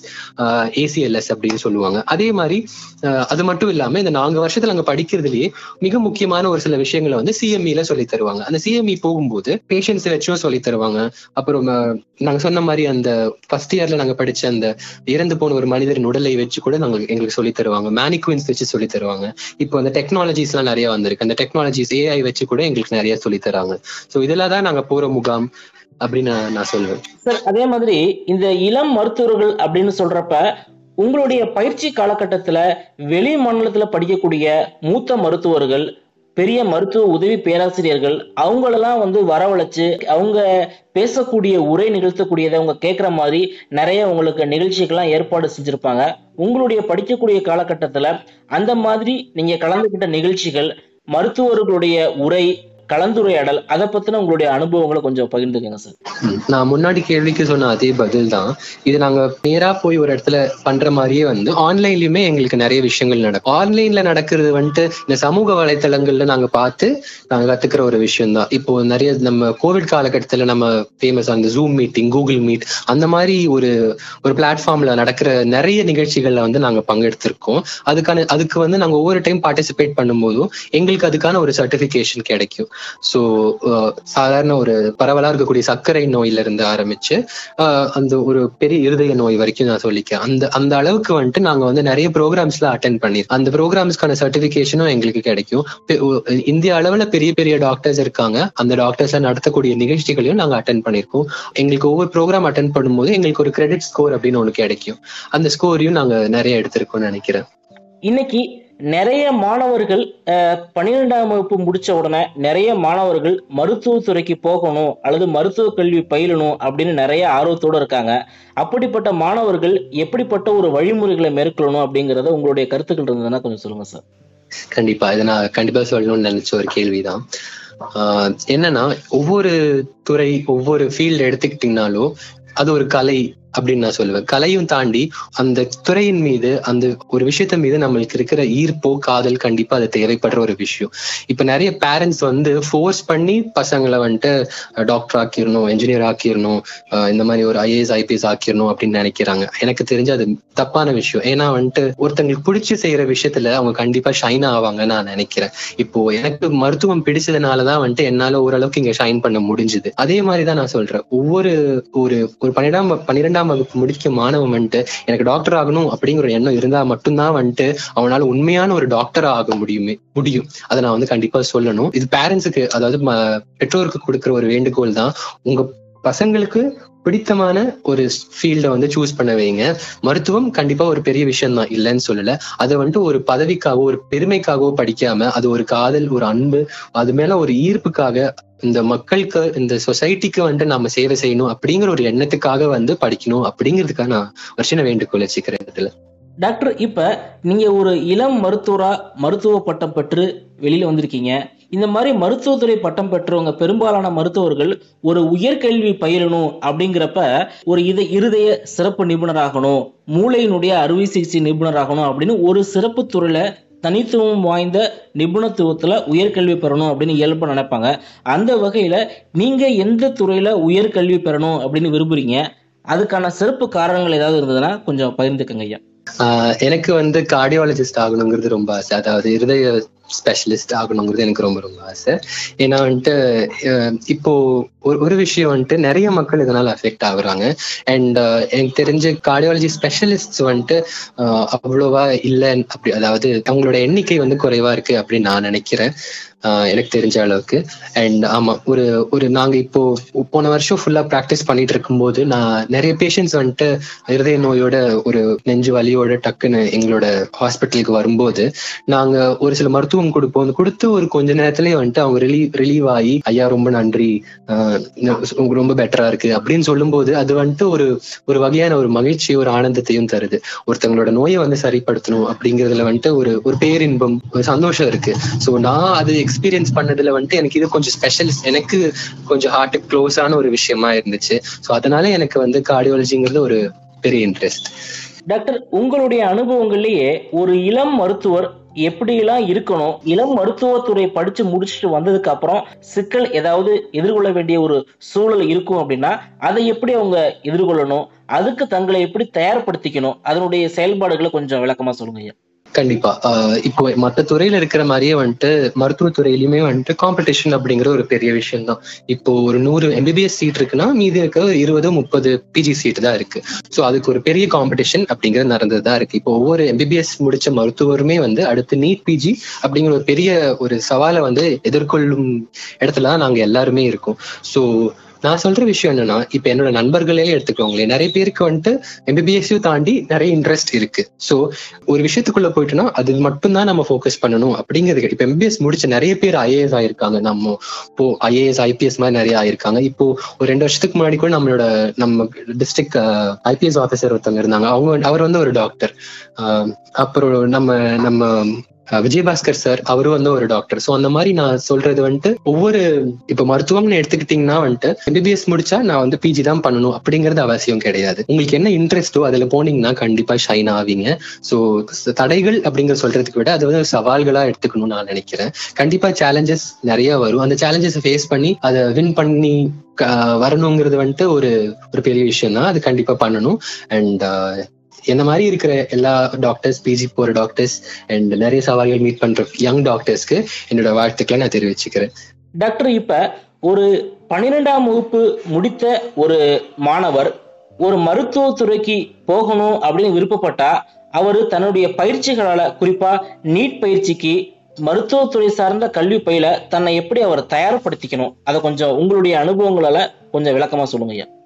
ACLS அப்படின்னு சொல்லுவாங்க. அதே மாதிரி அது மட்டும் இல்லாம இந்த 4 வருஷத்துல அங்க படிக்கிறதுலயே மிக முக்கியமான ஒரு சில விஷயங்களை CME சொல்லி தருவாங்க. அந்த CME போகும்போது பேஷண்ட்ஸ் வச்சும் சொல்லி தருவாங்க. அப்புறம் நாங்க சொன்ன மாதிரி அந்த ஃபர்ஸ்ட் இயர்ல நாங்க படிச்ச அந்த இறந்து போன ஒரு மனிதரின் உடலை வச்சு கூட எங்களுக்கு சொல்லி தருவாங்க. மேனிக்வின்ஸ் வச்சு சொல்லி தருவாங்க. இப்போ அந்த டெக்னாலஜிஸ் எல்லாம் நிறைய வந்திருக்கு. அந்த டெக்னாலஜிஸ் AI வச்சு கூட எங்களுக்கு நிறைய சொல்லி தராங்க. சோ இதெல்லாம் தான் நாங்க போற முகாம் அப்படின்னு நான் சொல்லுவேன் சார். அதே மாதிரி இந்த இளம் மருத்துவர்கள் அப்படின்னு சொல்றப்ப உங்களுடைய பயிற்சி காலகட்டத்துல வெளி மாநிலத்துல படிக்கக்கூடிய மூத்த மருத்துவர்கள், பெரிய மருத்துவ உதவி பேராசிரியர்கள் அவங்களெல்லாம் வரவழைச்சு அவங்க பேசக்கூடிய உரை நிகழ்த்தக்கூடியதை அவங்க கேட்குற மாதிரி நிறைய உங்களுக்கு நிகழ்ச்சிகள்லாம் ஏற்பாடு செஞ்சிருப்பாங்க. உங்களுடைய படிக்கக்கூடிய காலகட்டத்துல அந்த மாதிரி நீங்க கலந்துகிட்ட நிகழ்ச்சிகள், மருத்துவர்களுடைய உரை, கலந்துரையாடல், அதை பத்தின உங்களுடைய அனுபவங்களை கொஞ்சம் பகிர்ந்துக்கங்க சார். நான் முன்னாடி கேள்விக்கு சொன்ன அதே பதில் தான். இது நாங்க நேரா போய் ஒரு இடத்துல பண்ற மாதிரியே ஆன்லைன்லயுமே எங்களுக்கு நிறைய விஷயங்கள் நடக்கும். ஆன்லைன்ல நடக்கிறது இந்த சமூக வலைத்தளங்கள்ல நாங்க பார்த்து நாங்க கத்துக்கிற ஒரு விஷயம் தான். இப்போ நிறைய நம்ம கோவிட் காலகட்டத்துல நம்ம ஃபேமஸ் அந்த ஜூம் மீட்டிங், கூகுள் மீட், அந்த மாதிரி ஒரு பிளாட்ஃபார்ம்ல நடக்கிற நிறைய நிகழ்ச்சிகள்ல நாங்க பங்கெடுத்திருக்கோம். அதுக்கு நாங்க ஒவ்வொரு டைம் பார்ட்டிசிபேட் பண்ணும்போதும் எங்களுக்கு அதுக்கான ஒரு சர்டிபிகேஷன் கிடைக்கும். சோ சாதாரண ஒரு பரவலா இருக்கக்கூடிய சர்க்கரை நோயில இருந்து ஆரம்பிச்சு அந்த ஒரு பெரிய இருதய நோய் வரைக்கும் நான் சொல்லிக்கேன். அந்த அளவுக்கு நாங்க நிறைய ப்ரோக்ராம்ஸ்ல அட்டென்ட் பண்ணி அந்த ப்ரோக்ராம்ஸ்க்கான சர்டிபிகேஷனும் எங்களுக்கு கிடைக்கும். இந்திய அளவுல பெரிய பெரிய டாக்டர்ஸ் இருக்காங்க. அந்த டாக்டர்ஸ் நடத்தக்கூடிய நிகழ்ச்சிகளையும் நாங்க அட்டென்ட் பண்ணிருக்கோம். எங்களுக்கு ஒவ்வொரு ப்ரோக்ராம் அட்டென்ட் பண்ணும்போது எங்களுக்கு ஒரு கிரெடிட் ஸ்கோர் அப்படின்னு ஒண்ணு கிடைக்கும். அந்த ஸ்கோரையும் நாங்க நிறைய எடுத்திருக்கோம்னு நினைக்கிறேன். இன்னைக்கு நிறைய மாணவர்கள் 12ஆம் வகுப்பு முடிச்ச உடனே நிறைய மாணவர்கள் மருத்துவத்துறைக்கு போகணும் அல்லது மருத்துவ கல்வி பயிலணும் அப்படின்னு நிறைய ஆர்வத்தோடு இருக்காங்க. அப்படிப்பட்ட மாணவர்கள் எப்படிப்பட்ட ஒரு வழிமுறைகளை மேற்கொள்ளணும் அப்படிங்கறத உங்களுடைய கருத்துக்கள் இருந்ததுன்னா கொஞ்சம் சொல்லுங்க சார். கண்டிப்பா, இதை நான் கண்டிப்பா சொல்லணும்னு நினைச்ச ஒரு கேள்விதான். என்னன்னா, ஒவ்வொரு துறை, ஒவ்வொரு ஃபீல்டு எடுத்துக்கிட்டீங்கனாலும் அது ஒரு கலை அப்படின்னு நான் சொல்லுவேன். கலையும் தாண்டி அந்த துறையின் மீது, அந்த ஒரு விஷயத்த மீது நம்மளுக்கு இருக்கிற ஈர்ப்போ காதல் கண்டிப்பா அது தேவைப்படுற ஒரு விஷயம். இப்ப நிறைய பேரண்ட்ஸ் ஃபோர்ஸ் பண்ணி பசங்களை டாக்டர் ஆக்கிடணும், என்ஜினியர் ஆக்கிடணும், இந்த மாதிரி ஒரு IAS IPS ஆக்கிடணும் அப்படின்னு நினைக்கிறாங்க. எனக்கு தெரிஞ்சு அது தப்பான விஷயம். ஏன்னா ஒருத்தங்களுக்கு பிடிச்சி செய்யற விஷயத்துல அவங்க கண்டிப்பா ஷைன் ஆவாங்கன்னு நான் நினைக்கிறேன். இப்போ எனக்கு மருத்துவம் பிடிச்சதுனாலதான் என்னால ஓரளவுக்கு இங்க ஷைன் பண்ண முடிஞ்சுது. அதே மாதிரிதான் நான் சொல்றேன். ஒரு 12ஆம் வகுப்பு முடிக்க மாணவன் எனக்கு டாக்டர் ஆகணும் அப்படிங்கிற எண்ணம் இருந்தா மட்டும்தான் அவனால உண்மையான ஒரு டாக்டரா ஆக முடியும். அதை நான் கண்டிப்பா சொல்லணும். இது பேரண்ட்ஸுக்கு, அதாவது பெற்றோருக்கு கொடுக்கிற ஒரு வேண்டுகோள் தான். உங்க பசங்களுக்கு பிடித்தமான ஒரு ஃபீல்டை சூஸ் பண்ண வைங்க. மருத்துவம் கண்டிப்பா ஒரு பெரிய விஷயம் தான், இல்லைன்னு சொல்லல. அதை ஒரு பதவிக்காகவோ ஒரு பெருமைக்காகவோ படிக்காம அது ஒரு காதல், ஒரு அன்பு, அது மேல ஒரு ஈர்ப்புக்காக, இந்த மக்களுக்கு, இந்த சொசைட்டிக்கு நாம சேவை செய்யணும் அப்படிங்கிற ஒரு எண்ணத்துக்காக படிக்கணும் அப்படிங்கிறதுக்காக நான் ஒரு சின்ன வேண்டுகோள் வச்சுக்கிறேன் இதுல. டாக்டர், இப்ப நீங்க ஒரு இளம் மருத்துவரா மருத்துவ பட்டம் பெற்று வெளியில வந்திருக்கீங்க. இந்த மாதிரி மருத்துவத்துறை பட்டம் பெற்றவங்க பெரும்பாலான மருத்துவர்கள் ஒரு உயர்கல்வி பயிலணும் அப்படிங்கிறப்ப ஒரு இருதய சிறப்பு நிபுணராகணும், மூளையினுடைய அறுவை சிகிச்சை நிபுணராகணும் அப்படின்னு ஒரு சிறப்பு துறையில தனித்துவம் வாய்ந்த நிபுணத்துவத்துல உயர்கல்வி பெறணும் அப்படின்னு இயல்பா நினைப்பாங்க. அந்த வகையில நீங்க எந்த துறையில உயர்கல்வி பெறணும் அப்படின்னு விரும்புறீங்க? அதுக்கான சிறப்பு காரணங்கள் ஏதாவது இருந்ததுன்னா கொஞ்சம் பகிர்ந்துக்கங்க ஐயா. எனக்கு கார்டியாலஜிஸ்ட் ஆகணுங்கிறது ரொம்ப ஆசை. அதாவது இருதய ஸ்பெஷலிஸ்ட் ஆகணுங்கிறது எனக்கு ரொம்ப ரொம்ப ஆசை. ஏன்னா இப்போ ஒரு விஷயம் நிறைய மக்கள் இதனால அஃபெக்ட் ஆகுறாங்க. அண்ட் எனக்கு தெரிஞ்ச கார்டியாலஜி ஸ்பெஷலிஸ்ட் அவ்வளவா இல்லை, அப்படி, அதாவது அவங்களோட எண்ணிக்கை குறைவா இருக்கு அப்படின்னு நான் நினைக்கிறேன், எனக்கு தெரிஞ்ச அளவுக்கு. அண்ட் ஆமா, ஒரு நாங்க இப்போ போன வருஷம் ஃபுல்லா பிராக்டிஸ் பண்ணிட்டு இருக்கும்போது நான் நிறைய பேஷண்ட்ஸ் இருதய நோயோட ஒரு நெஞ்சு வலியோட டக்குன்னு எங்களோட ஹாஸ்பிட்டலுக்கு வரும்போது நாங்க ஒரு சில மருத்துவம் கொடுத்து ஒரு கொஞ்ச நேரத்திலேயே அவங்க ரிலீவ் ஆகி, ஐயா ரொம்ப நன்றி, ரொம்ப பெட்டரா இருக்கு அப்படின்னு சொல்லும்போது அது ஒரு வகையான ஒரு மகிழ்ச்சி, ஒரு ஆனந்தத்தையும் தருது. ஒருத்தங்களோட நோயை சரிப்படுத்தணும் அப்படிங்கறதுல ஒரு பேரின்பம், ஒரு சந்தோஷம் இருக்கு. சோ நான் அது எக்ஸ்பீரியன்ஸ் பண்ணதுல எனக்கு இது கொஞ்சம் ஸ்பெஷல், எனக்கு கொஞ்சம் ஹார்ட்டுக்கு க்ளோஸ் ஆன ஒரு விஷயமா இருந்துச்சு. சோ அதனால எனக்கு கார்டியாலஜிங்கிறது ஒரு பெரிய இன்ட்ரெஸ்ட். டாக்டர், உங்களுடைய அனுபவங்கள்லயே ஒரு இளம் மருத்துவர் எப்படியெல்லாம் இருக்கணும், இளம் மருத்துவத்துறை படிச்சு முடிச்சுட்டு வந்ததுக்கு அப்புறம் சிக்கல் ஏதாவது எதிர்கொள்ள வேண்டிய ஒரு சூழல் இருக்கும் அப்படின்னா அதை எப்படி அவங்க எதிர்கொள்ளணும், அதுக்கு தங்களை எப்படி தயார்படுத்திக்கணும், அதனுடைய செயல்பாடுகளை கொஞ்சம் விளக்கமா சொல்லுங்க ஐயா. கண்டிப்பா. இப்போ மற்ற துறையில இருக்கிற மாதிரியே வந்துட்டு மருத்துவத்துறையிலுமே வந்துட்டு காம்படிஷன் அப்படிங்கிற ஒரு பெரிய விஷயம் தான். இப்போ ஒரு 100 MBBS சீட் இருக்குன்னா மீதி இருக்க 20-30 PG சீட் தான் இருக்கு. ஸோ அதுக்கு ஒரு பெரிய காம்படிஷன் அப்படிங்கிறது நடந்ததுதான் இருக்கு. இப்போ ஒவ்வொரு MBBS முடிச்ச மருத்துவருமே அடுத்து நீட் PG அப்படிங்கிற ஒரு பெரிய ஒரு சவாலை எதிர்கொள்ளும் இடத்துல தான் நாங்க எல்லாருமே இருக்கோம். ஸோ நான் சொல்ற விஷயம் என்னன்னா, இப்ப என்னோட நண்பர்களே எடுத்துக்கோங்களேன், நிறைய பேருக்கு MBBS தாண்டி நிறைய இன்ட்ரெஸ்ட் இருக்கு. சோ ஒரு விஷயத்துக்குள்ள போயிட்டுனா அது மட்டும்தான் நம்ம ஃபோக்கஸ் பண்ணணும் அப்படிங்கிறது. இப்ப MBBS முடிச்ச நிறைய பேர் IAS ஆயிருக்காங்க. நம்ம இப்போ IAS IPS மாதிரி நிறைய ஆயிருக்காங்க. இப்போ ஒரு 2 வருஷத்துக்கு முன்னாடி கூட நம்ம டிஸ்ட்ரிக்ட் IPS ஆபீசர் ஒருத்தவங்க இருந்தாங்க. அவர் ஒரு டாக்டர். அப்புறம் நம்ம விஜயபாஸ்கர் சார், அவரும் ஒரு டாக்டர். சோ அந்த மாதிரி நான் சொல்றது ஒவ்வொரு இப்ப மருத்துவம்னு எடுத்துக்கிட்டீங்கன்னா MBBS முடிச்சா நான் PG தான் பண்ணணும் அப்படிங்கறது அவசியம் கிடையாது. உங்களுக்கு என்ன இன்ட்ரெஸ்டோ அதுல போனீங்கன்னா கண்டிப்பா ஷைன் ஆவீங்க. சோ தடைகள் அப்படிங்கிற சொல்றதுக்கு விட அது சவால்களா எடுத்துக்கணும்னு நான் நினைக்கிறேன். கண்டிப்பா சேலஞ்சஸ் நிறைய வரும். அந்த சேலஞ்சஸ் ஃபேஸ் பண்ணி அதை வின் பண்ணி வரணுங்கிறது ஒரு பெரிய விஷயம் தான். அது கண்டிப்பா பண்ணணும். அண்ட் என்ன மாதிரி இருக்கிற எல்லா டாக்டர்ஸ், PG போற டாக்டர்ஸ் அண்ட் நிறைய சவால்கள் மீட் பண்ற யங் டாக்டர்ஸ்க்கு என்னோட வாழ்த்துக்களை நான் தெரிவிச்சுக்கிறேன். டாக்டர், இப்ப ஒரு 12ஆம் வகுப்பு முடித்த ஒரு மாணவர் ஒரு மருத்துவத்துறைக்கு போகணும் அப்படின்னு விருப்பப்பட்டா அவரு தன்னுடைய பயிற்சிகளால, குறிப்பா நீட் பயிற்சிக்கு மருத்துவத்துறை சார்ந்த கல்வி பயில தன்னை எப்படி அவர் தயார்படுத்திக்கணும், அதை கொஞ்சம் உங்களுடைய அனுபவங்களால கொஞ்சம் விளக்கமா சொல்லுங்க ஐயா.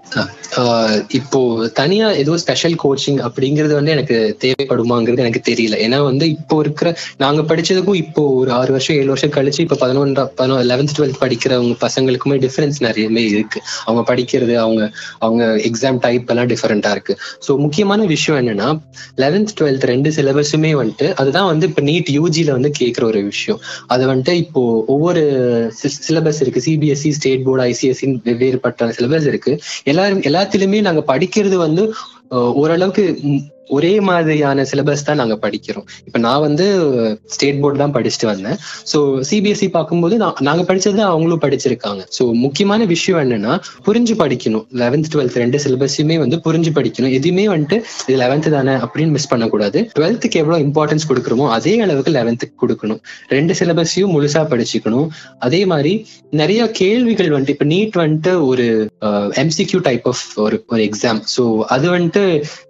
இப்போ தனியா ஏதோ ஸ்பெஷல் கோச்சிங் அப்படிங்கிறது எனக்கு தேவைப்படுமாங்கிறது எனக்கு தெரியல. ஏன்னா இப்போ இருக்கிற நாங்க படிச்சதுக்கும் இப்போ ஒரு 6 வருஷம் 7 வருஷம் கழிச்சு இப்ப 11th 12th படிக்கிறவங்க பசங்களுக்குமே டிஃபரன்ஸ் நிறையவே இருக்கு. அவங்க படிக்கிறது, அவங்க எக்ஸாம் டைப் எல்லாம் டிஃபரெண்டா இருக்கு. ஸோ முக்கியமான விஷயம் என்னன்னா 11th 12th 2 சிலபஸுமே அதுதான் இப்ப நீட் UGல கேட்கிற ஒரு விஷயம். அது இப்போ ஒவ்வொரு சிலபஸ் இருக்கு. CBSE, ஸ்டேட் போர்டு, ICSE வெவ்வேறுபட்ட சிலபஸ் இருக்கு. எல்லாத்திலுமே நாங்க படிக்கிறது ஓரளவுக்கு ஒரே மாதிரியான சிலபஸ் தான் நாங்க படிக்கிறோம். இப்ப நான் ஸ்டேட் போர்டு தான் படிச்சுட்டு வந்தேன். ஸோ CBSE பார்க்கும்போது நாங்க படிச்சது அவங்களும் படிச்சிருக்காங்க. ஸோ முக்கியமான விஷயம் என்னன்னா புரிஞ்சு படிக்கணும். 11th 12th 2 சிலபஸுமே புரிஞ்சு படிக்கணும். எதுவுமே இது 11th தானே அப்படின்னு மிஸ் பண்ணக்கூடாது. 12th எவ்வளவு இம்பார்ட்டன்ஸ் கொடுக்குறோமோ அதே அளவுக்கு 11th கொடுக்கணும். 2 சிலபஸையும் முழுசா படிச்சுக்கணும். அதே மாதிரி நிறைய கேள்விகள் இப்ப நீட் ஒரு MCQ டைப் ஆஃப் ஒரு எக்ஸாம். ஸோ அது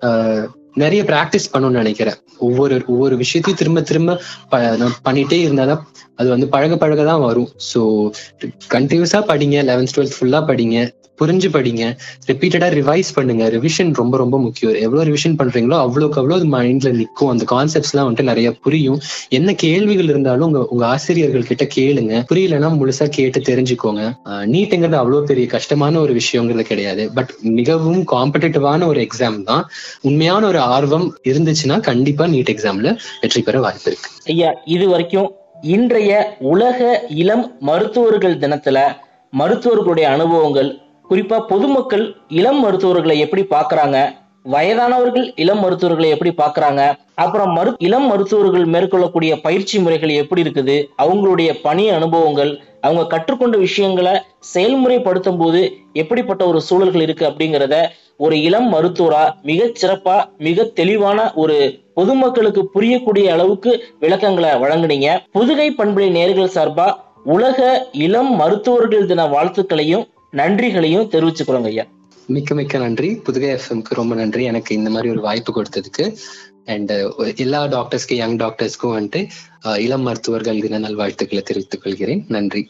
நிறைய பிராக்டிஸ் பண்ணணும்னு நினைக்கிறேன். ஒவ்வொரு விஷயத்தையும் திரும்ப திரும்ப பண்ணிட்டே இருந்தாதான் அது பழகதான் வரும். ஸோ கண்டினியூஸா படிங்க. 11th 12th ஃபுல்லா படிங்க, புரிஞ்சு படிங்க, ரிப்பீட்டடா ரிவைஸ் பண்ணுங்க. ரிவிஷன் ரொம்ப ரொம்ப முக்கியம். எவ்வளவு ரிவிஷன் பண்றீங்களோ அவ்வளோக்கு அவ்வளோ அது மைண்ட்ல நிற்கும். அந்த கான்செப்ட்ஸ் எல்லாம் நிறைய புரியும். என்ன கேள்விகள் இருந்தாலும் உங்க ஆசிரியர்கள் கிட்ட கேளுங்க. புரியலன்னா முழுசா கேட்டு தெரிஞ்சுக்கோங்க. நீட்டுங்கிறது அவ்வளவு பெரிய கஷ்டமான ஒரு விஷயங்கிறது கிடையாது. பட் மிகவும் காம்படிட்டிவான ஒரு எக்ஸாம் தான். உண்மையான ஒரு ஆர்வம் இருந்துச்சுன்னா கண்டிப்பா நீட் எக்ஸாம்ல வெற்றி பெற வாய்ப்பு இருக்கு. ஐயா, இது வரைக்கும் இன்றைய உலக இளம் மருத்துவர்கள் தினத்துல மருத்துவர்களுடைய அனுபவங்கள், குறிப்பா பொதுமக்கள் இளம் மருத்துவர்களை எப்படி பாக்குறாங்க, வயதானவர்கள் இளம் மருத்துவர்களை எப்படி பாக்குறாங்க, அப்புறம் இளம் மருத்துவர்கள் மேற்கொள்ளக்கூடிய பயிற்சி முறைகள் எப்படி இருக்குது, அவங்களுடைய பணி அனுபவங்கள், அவங்க கற்றுக்கொண்ட விஷயங்களை செயல்முறைப்படுத்தும் போது எப்படிப்பட்ட ஒரு சூழல்கள் இருக்கு அப்படிங்கிறத ஒரு இளம் மருத்துவரா மிக சிறப்பா மிக தெளிவான ஒரு பொதுமக்களுக்கு புரியக்கூடிய அளவுக்கு விளக்கங்களை வழங்குனீங்க. புதுகை பண்பலை நேயர்கள் சார்பா உலக இளம் மருத்துவர்கள் தின வாழ்த்துக்களையும் நன்றிகளையும் தெரிவிச்சுக்கிறோங்க ஐயா. மிக்க மிக்க நன்றி. புதுகை FMக்கு ரொம்ப நன்றி எனக்கு இந்த மாதிரி ஒரு வாய்ப்பு கொடுத்ததுக்கு. அண்ட் எல்லா டாக்டர்ஸ்க்கு, யங் டாக்டர்ஸ்க்கும் இளம் மருத்துவர்கள் தின நல்வாழ்த்துக்களை தெரிவித்துக் கொள்கிறேன். நன்றி.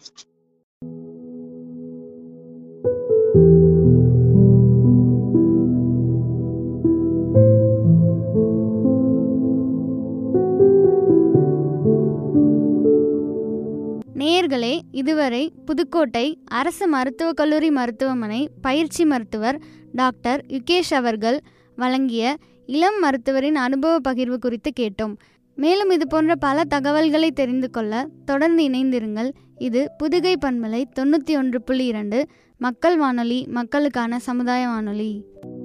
நேயர்களே, இதுவரை புதுக்கோட்டை அரசு மருத்துவக் கல்லூரி மருத்துவமனை பயிற்சி மருத்துவர் டாக்டர் யுகேஷ் அவர்கள் வழங்கிய இளம் மருத்துவரின் அனுபவ பகிர்வு குறித்து கேட்டோம். மேலும் இது போன்ற பல தகவல்களை தெரிந்து கொள்ள தொடர்ந்து இணைந்திருங்கள். இது புதுகை பண்பலை 91.2 மக்கள் வானொலி, மக்களுக்கான சமுதாய வானொலி.